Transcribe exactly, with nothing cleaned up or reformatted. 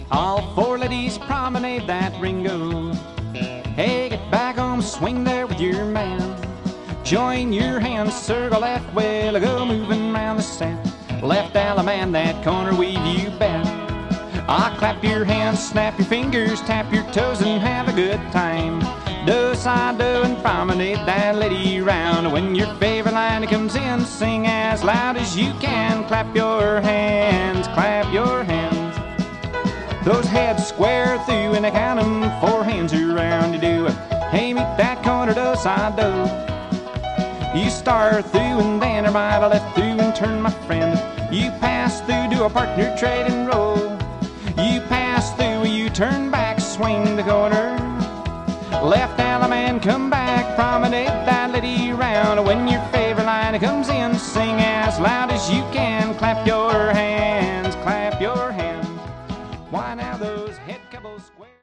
All four ladies promenade that Ringo. Hey, get back on the swing there with your man. Join your hands, circle left, well, go moving round the set. Left Alaman, that corner weave, you bet. Ah, clap your hands, snap your fingers, tap your toes, and have a good time. Do, side, do, and promenade that lady round. When your favorite line comes in, sing as loud as you can. Clap your hands, clap your hands. Those heads square through, and I count them four hands around. You do it. Hey, meet that corner, do, side, do. You start through, and then right, I left through, and turn, my friend. You pass through, do a partner trade and roll. You pass through, you turn back, swing the corner. Left Alaman, come back, promenade that lady round. When your favorite line comes in, sing as loud as you can. Clap your hands, clap your hands. Why now those head couples square.